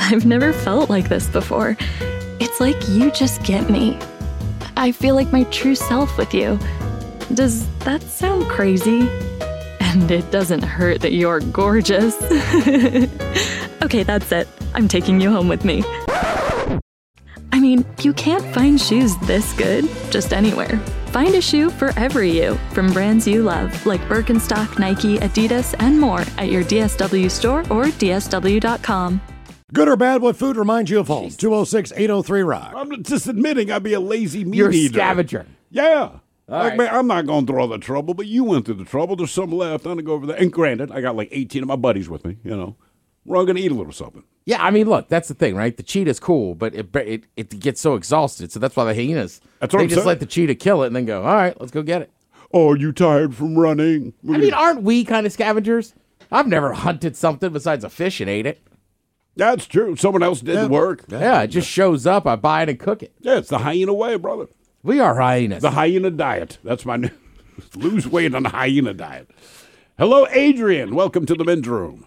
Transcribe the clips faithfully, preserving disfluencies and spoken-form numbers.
I've never felt like this before. It's like you just get me. I feel like my true self with you. Does that sound crazy? And it doesn't hurt that you're gorgeous. Okay, that's it. I'm taking you home with me. I mean, you can't find shoes this good just anywhere. Find a shoe for every you from brands you love, like Birkenstock, Nike, Adidas, and more at your D S W store or D S W dot com. Good or bad, what food reminds you of home? two oh six, eight oh three, rock. I'm just admitting I'd be a lazy meat You're a eater. scavenger. Yeah. Like, right. man, I'm not going to throw the trouble, but you went through the trouble. There's some left. I'm going to go over there. And granted, I got like eighteen of my buddies with me, you know. We're all going to eat a little something. Yeah, I mean, look, that's the thing, right? The cheetah's cool, but it it, it gets so exhausted, so that's why the hyenas, That's what they I'm just saying. let the cheetah kill it and then go, all right, let's go get it. Oh, are you tired from running? I mean, aren't we kind of scavengers? I've never hunted something besides a fish and ate it. That's true. Someone else did Yeah. the work. Yeah. Yeah, it just shows up, I buy it and cook it. Yeah, it's the hyena way, brother. We are hyenas. The hyena diet. That's my new lose weight on the hyena diet. Hello, Adrian. Welcome to the men's room.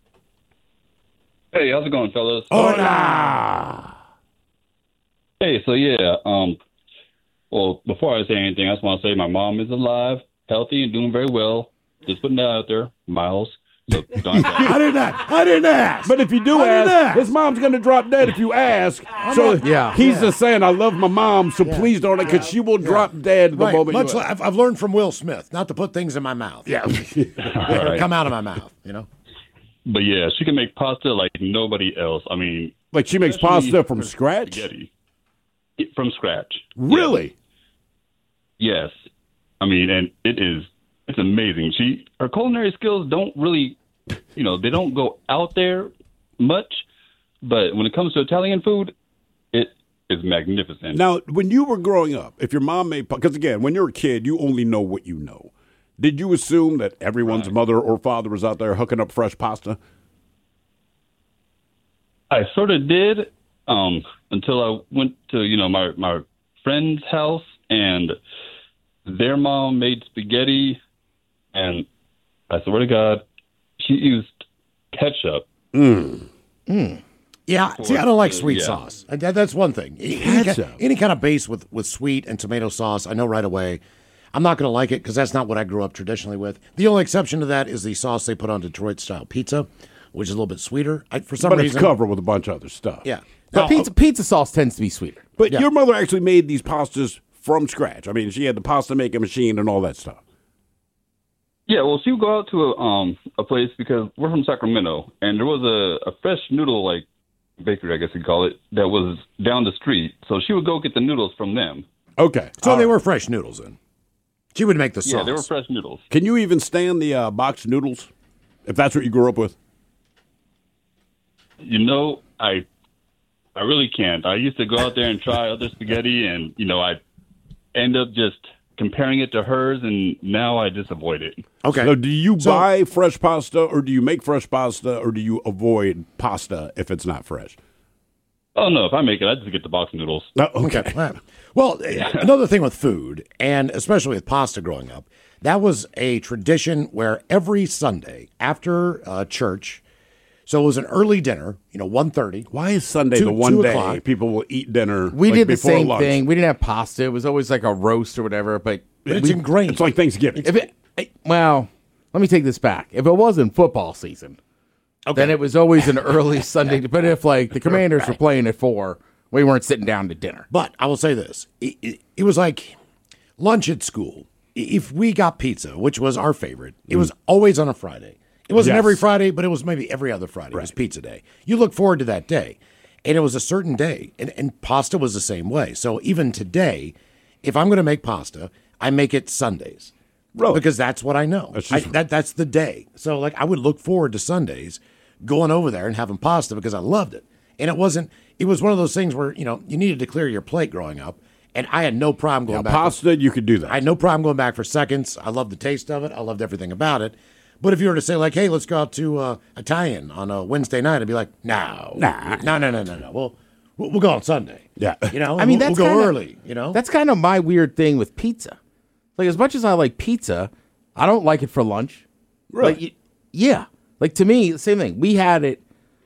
Hey, how's it going, fellas? Hola. Hey, so yeah, um, well, before I say anything, I just want to say my mom is alive, healthy, and doing very well. Just putting that out there, Miles. So don't I didn't ask. I didn't ask. But if you do I didn't ask, ask. his mom's going to drop dead if you ask. So Yeah. he's Yeah. just saying, I love my mom, so please don't, because she will drop dead the Right, moment much you like, I've, I've learned from Will Smith not to put things in my mouth. Yeah. They right. come out of my mouth, you know? But yeah, she can make pasta like nobody else. I mean, Like she makes especially pasta from for scratch? spaghetti. It- From scratch. Really? Yes. I mean, and it is, it's amazing. She, her culinary skills don't really, you know, they don't go out there much, but when it comes to Italian food, it is magnificent. Now, when you were growing up, if your mom made, because again, when you're a kid, you only know what you know. Did you assume that everyone's Right. mother or father was out there hooking up fresh pasta? I sort of did um, until I went to, you know, my, my friend's house, and their mom made spaghetti, and I swear to God, she used ketchup. Yeah, see, I don't like sweet Yeah. sauce. And that- That's one thing. Any, any, Ketchup. ki- any kind of base with, with sweet and tomato sauce, I know right away I'm not going to like it because that's not what I grew up traditionally with. The only exception to that is the sauce they put on Detroit-style pizza, which is a little bit sweeter. I, for some But reason, it's covered with a bunch of other stuff. Yeah. But Now, pizza, pizza sauce tends to be sweeter. But Yeah. your mother actually made these pastas from scratch. I mean, she had the pasta making machine and all that stuff. Yeah, well, she would go out to a, um, a place because we're from Sacramento, and there was a, a fresh noodle, like, bakery, I guess you'd call it, that was down the street. So she would go get the noodles from them. Okay. So all they right. were fresh noodles in. She would make the sauce. Yeah, they were fresh noodles. Can you even stand the uh, boxed noodles, if that's what you grew up with? You know, I I really can't. I used to go out there and try other spaghetti, and, you know, I end up just comparing it to hers, and now I just avoid it. Okay. So do you So- buy fresh pasta, or do you make fresh pasta, or do you avoid pasta if it's not fresh? Oh, no, if I make it, I just get the box noodles. No, okay. Okay. All right. Well, another thing with food, and especially with pasta growing up, that was a tradition where every Sunday after uh, church, so it was an early dinner, you know, one thirty. Why is Sunday Two- the one two day o'clock. people will eat dinner? We like, did the before same lunch? thing. We didn't have pasta. It was always like a roast or whatever. But But it's we- ingrained. It's like Thanksgiving. If it, eh, well, let me take this back. If it wasn't football season, then it was always an early Sunday. But if like the Commanders were playing at four, we weren't sitting down to dinner. But I will say this: it, it, it was like lunch at school. I- If we got pizza, which was our favorite, it was always on a Friday. It wasn't Yes. every Friday, but it was maybe every other Friday. It was pizza day. You look forward to that day, and it was a certain day. And, and pasta was the same way. So even today, if I'm going to make pasta, I make it Sundays. Really? Because that's what I know. That's I, just- that that's the day. So like I would look forward to Sundays going over there and having pasta because I loved it. And it wasn't it was one of those things where, you know, you needed to clear your plate growing up. And I had no problem going Now, back. for- pasta, you could do that. I had no problem going back for seconds. I loved the taste of it. I loved everything about it. But if you were to say like, hey, let's go out to uh, Italian on a Wednesday night, I'd be like, no, Nah. no, no, no, no, no. We'll we'll we'll go on Sunday. Yeah. you know. I mean, we'll, that's we'll go kinda- early. You know, That's kind of my weird thing with pizza. Like, as much as I like pizza, I don't like it for lunch. Really? Like, y- yeah. Like, to me, the same thing. We had it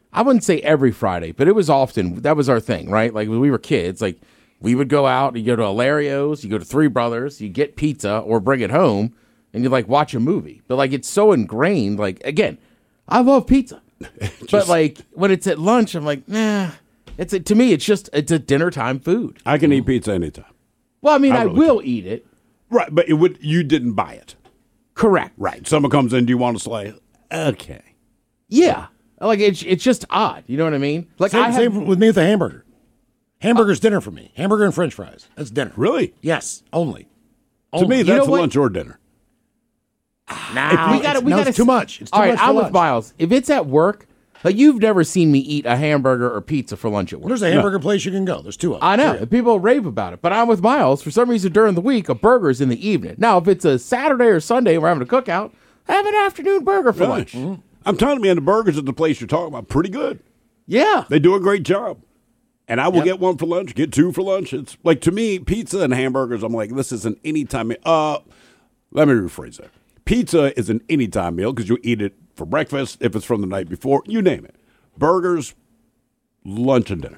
I wouldn't say every Friday, but it was often. That was our thing, right? Like when we were kids, like we would go out, you go to Hilario's, you go to Three Brothers, you get pizza or bring it home, and you like watch a movie. But like it's so ingrained. Like again, I love pizza, just, but like when it's at lunch, I'm like, nah. It's a, to me, it's just it's a dinner time food. I can eat pizza anytime. Well, I mean, I, I really will can. eat it. Right, but it would you didn't buy it. Correct. Right. Someone comes in, do you want a slice? Okay. Yeah. Like it's it's just odd. You know what I mean? Like Same, I have, same with me with the hamburger. Hamburger's dinner for me. Hamburger and French fries. That's dinner. Really? Yes, only. To me, You that's know what? lunch or dinner. Now we gotta- we no, gotta it's too s- much. It's too all right, much for I'm with lunch. Miles. If it's at work, like you've never seen me eat a hamburger or pizza for lunch at work. There's a hamburger place you can go. There's two of them. I know. Period. And people rave about it. But I'm with Miles. For some reason, during the week, a burger's in the evening. Now, if it's a Saturday or Sunday and we're having a cookout, have an afternoon burger for Really? lunch. Mm-hmm. I'm telling you, man, the burgers at the place you're talking about, pretty good. Yeah. They do a great job. And I will get one for lunch, get two for lunch. It's like, to me, pizza and hamburgers, I'm like, this is an anytime meal. Uh, let me rephrase that. Pizza is an anytime meal because you eat it for breakfast, if it's from the night before, you name it. Burgers, lunch and dinner.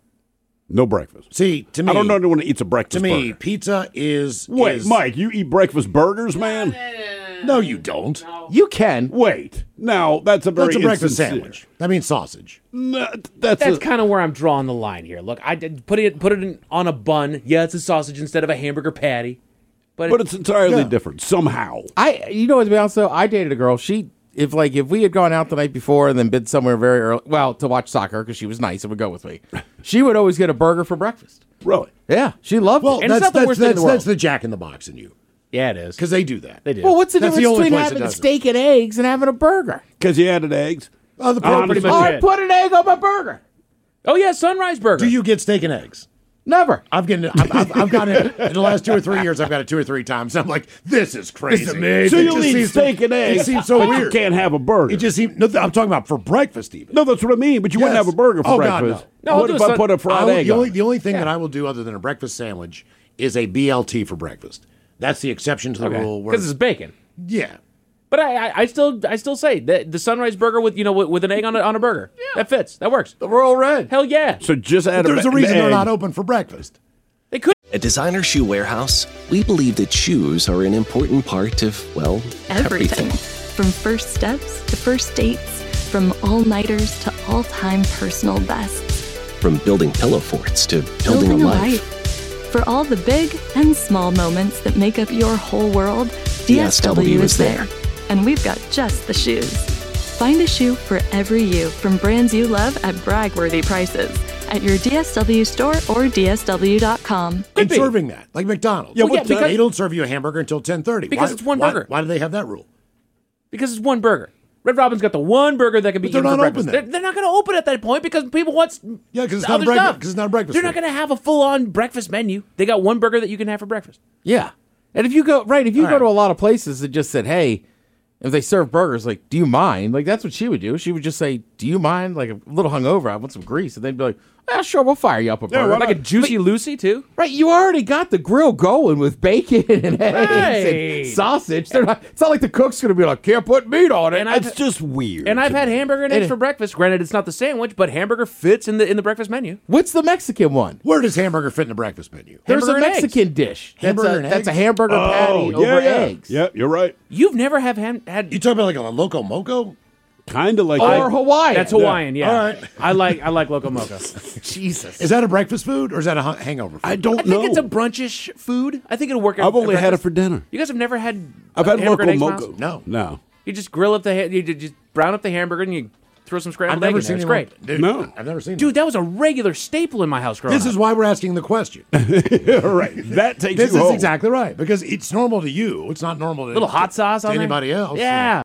No breakfast. See, to me, I don't know anyone that eats a To breakfast me, burger. pizza is. Wait, is- Mike, you eat breakfast burgers, man? No, you don't. You can. Wait. Now, that's a very That's a breakfast insincere- sandwich. That means sausage. No, that's That's a, kind of where I'm drawing the line here. Look, I did put it put it in, on a bun. Yeah, it's a sausage instead of a hamburger patty. But, but it, it's entirely Yeah. different somehow. I, you know what, to be honest, though, I dated a girl. She, if like, if we had gone out the night before and then been somewhere very early, well, to watch soccer because she was nice and would go with me, she would always get a burger for breakfast. Really? Yeah, she loved Well, it. And it's that's not the that's, worst thing in that's, the world. that's the Jack in the Box in you yeah, it is. because they do that. They do. Well, what's the That's the difference only between place that having does it. steak and eggs and having a burger? Because you added eggs. Oh, the Oh, pro- pretty much All it. right, put an egg on my burger. Oh yeah, Sunrise Burger. Do you get steak and eggs? Never. I've gotten, I've, I've, I've got it in the last two or three years. I've got it two or three times. I'm like, this is crazy. So It you just eat seems steak so- and eggs. It seems so but weird. You can't have a burger. It just seems. No, I'm talking about for breakfast, even. no, that's what I mean. But you wouldn't Yes. have a burger for Oh, God, breakfast. no. No, I'll what do if a I sun- put a fried I will- egg the on only it? the only thing that I will do other than a breakfast sandwich is a B L T for breakfast. That's the exception to the rule. Where, because it's bacon. yeah. But I, I, I still, I still say that the Sunrise Burger with you know with, with an egg on a, on a burger that fits. That works. The Royal Red. Hell yeah. So just add But there's a, a reason an they're egg. not open for breakfast. They could. At Designer Shoe Warehouse, we believe that shoes are an important part of, well, Everything. everything. From first steps to first dates, from all-nighters to all-time personal bests. From building pillow forts to building, a life. For all the big and small moments that make up your whole world, D S W is there. And we've got just the shoes. Find a shoe for every you from brands you love at brag-worthy prices at your D S W store or D S W dot com. And be. serving that, like McDonald's. Yeah, Well, yeah, what time? because- They don't serve you a hamburger until ten thirty. Because Why- it's one why- burger. Why do they have that rule? Because it's one burger. Red Robin's got the one burger that can be But they're eaten for not open breakfast. then. They're, they're not going to open at that point because people want Yeah, 'cause it's the not a other breakfast- stuff. 'cause it's not a breakfast They're not food. going to have a full-on breakfast menu. They got one burger that you can have for breakfast. Yeah. And if you go, right, if you All go right. to a lot of places that just said, hey, if they serve burgers, like, do you mind? Like, that's what she would do. She would just say, do you mind? Like, a little hungover, I want some grease. And they'd be like, yeah, sure, we'll fire you up a burger. why Like a juicy Lucy too. Right, you already got the grill going with bacon and eggs Right. and sausage. They're not, it's not like the cook's going to be like, can't put meat on it. And I've It's just weird. and I've had hamburger and eggs It- for breakfast. Granted, it's not the sandwich, but hamburger fits in the in the breakfast menu. What's the Mexican one? Where does hamburger fit in the breakfast menu? There's a Hamburger and Mexican dish. That's, Hamburger a, and that's a eggs? hamburger oh, patty yeah, over yeah. eggs. Yeah, you're right. You've never have ham, had You talking about like a loco moco? Kind of like Or that. Hawaiian. That's Hawaiian, yeah. All right. I like I like Loco Moco. Jesus. Is that a breakfast food or is that a hu- hangover food? I don't I know. think it's a brunchish food. I think it'll work. at- I've only at had it breakfast. for dinner. You guys have never had. I've uh, had hamburger local and eggs, moco. Miles? No. No. You just grill up the ha- you ju- just brown up the hamburger and you throw some I've scrambled egg never in there. seen It's anyone- great. Dude, No. I've never seen Dude, that was a regular staple in my house growing This up. is why we're asking the question. All right. That takes This you is home. exactly right because it's normal to you. It's not normal to Little hot sauce to on there? anybody else. Yeah.